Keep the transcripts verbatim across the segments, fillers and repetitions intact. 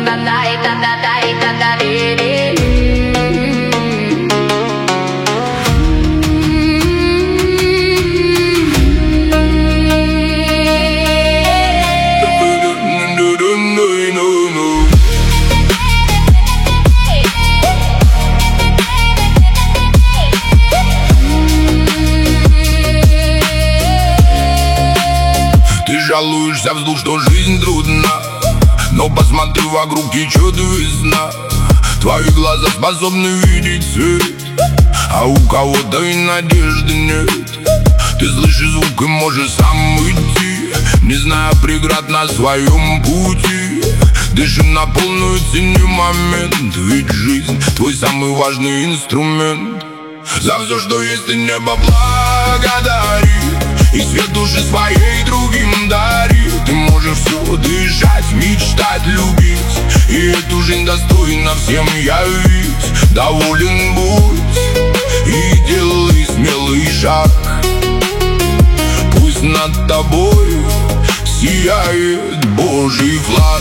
Жалуешься вслух, что жизнь трудна, но посмотри вокруг, течет весна. Твои глаза способны видеть свет, а у кого-то и надежды нет. Ты слышишь звук и можешь сам идти, не зная преград на своем пути. Дыши на полную, цени момент, ведь жизнь твой самый важный инструмент. За все, что есть, ты небо благодари, и свет души своей другим дари. Ты можешь все дышать, мечтать, любить, и эту жизнь достойно всем явить. Доволен будь и делай смелый шаг, пусть над тобой сияет Божий флаг.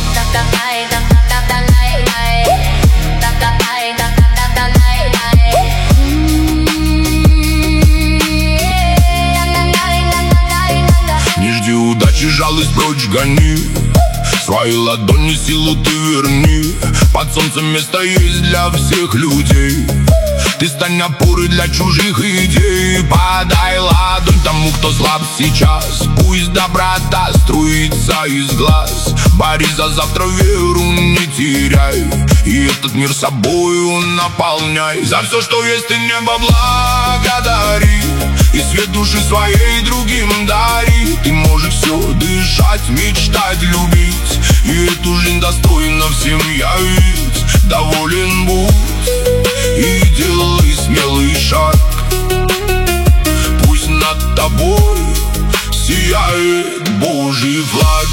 Удачи, жалость прочь гони, свои ладони силу ты верни. Под солнцем место есть для всех людей, ты стань опорой для чужих идей. Подай ладонь тому, кто слаб сейчас, пусть доброта струится из глаз. Борись за завтра, веру не теряй, и этот мир собою наполняй. За все, что есть, ты небо благодари, и свет души своей другим дари. Ты можешь все дышать, мечтать, любить, и эту жизнь достойно всем явить. Доволен будь и делай смелый шаг, пусть над тобой сияет Божий флаг.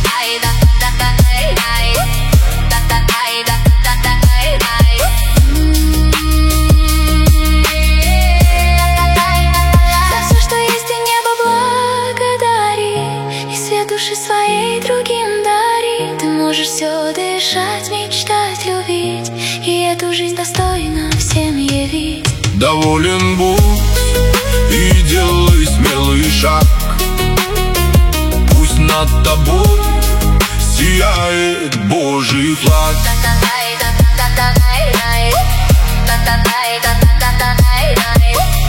Души своей другим дари. Ты можешь все дышать, мечтать, любить, и эту жизнь достойно всем явить. Доволен будь и делай смелый шаг, пусть над тобой сияет Божий флаг. Та-та-тай, та-та-тай, та-та-тай, та-та-тай, та-та-тай.